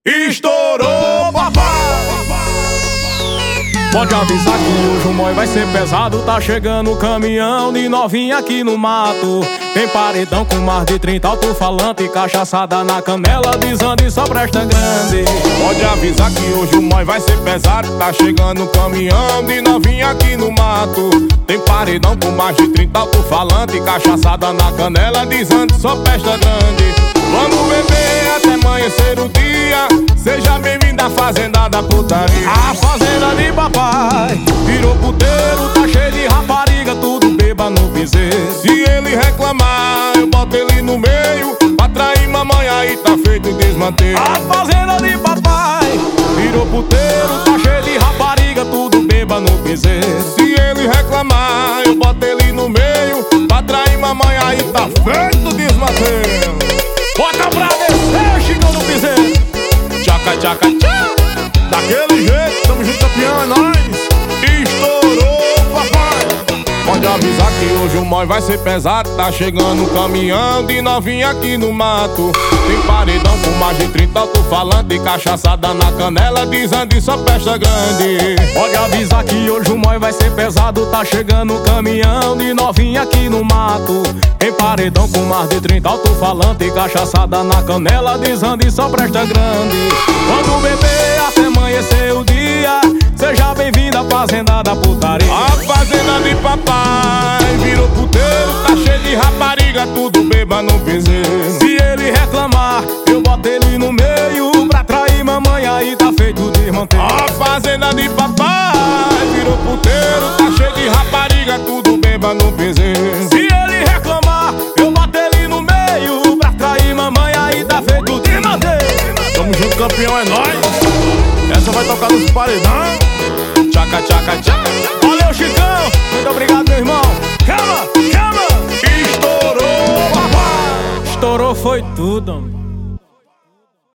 Estourou, papai! Pode avisar que hoje o mói vai ser pesado. Tá chegando o caminhão de novinha aqui no mato. Tem paredão com mais de 30 alto-falante, cachaçada na canela, desande só presta grande. Pode avisar que hoje o mói vai ser pesado. Tá chegando o caminhão de novinha aqui no mato. Tem paredão com mais de 30 alto-falante, cachaçada na canela, desande só presta grande. Vamos beber até amanhecer o dia. Seja bem-vindo à fazenda da putaria. A fazenda de papai virou puteiro, tá cheio de rapariga, tudo beba no piseiro. Se ele reclamar, eu boto ele no meio. Pra trair mamãe, aí tá feito o desmanteiro. A fazenda de papai virou puteiro, tá cheio de rapariga, tudo beba no piseiro. Se ele reclamar, eu boto ele no meio. Pra trair mamãe, aí tá feito o desmanteiro. Bota pra descer, Chicão no piseiro. Tchaca, tchaca, tchaca. Daquele jeito, tamo junto, campeão, é nóis. Estourou, papai. Pode avisar que hoje o mói vai ser pesado. Tá chegando um caminhão de novinha aqui no mato. Tem paredão com mais de 30 alto-falante, cachaçada na canela, desande só festa grande. Pode avisar que hoje o mói vai ser pesado. Tá chegando um caminhão de novinha aqui no mato. Tem paredão com mais de 30 alto-falante, cachaçada na canela, desande só presta grande. Quando beber até amanhecer o dia, seja bem-vindo à fazenda da putaria. A fazenda de papai virou puteiro, tá cheio de rapariga, tudo beba no piseiro. Se ele reclamar, eu boto ele no meio. Pra trair mamãe, aí tá feito desmanteiro. A fazenda de papai virou puteiro, tá cheio de rapariga, tudo beba no piseiro. Se ele reclamar, eu boto ele no meio. Pra trair mamãe, aí tá feito desmanteiro. Tamo junto, campeão, é nóis. Essa vai tocar nos paredão. Tchaca, tchaca, tchaca. Valeu, Chicão, muito obrigado, meu irmão. Calma, calma. Estourou, papai. Estourou foi tudo, homem.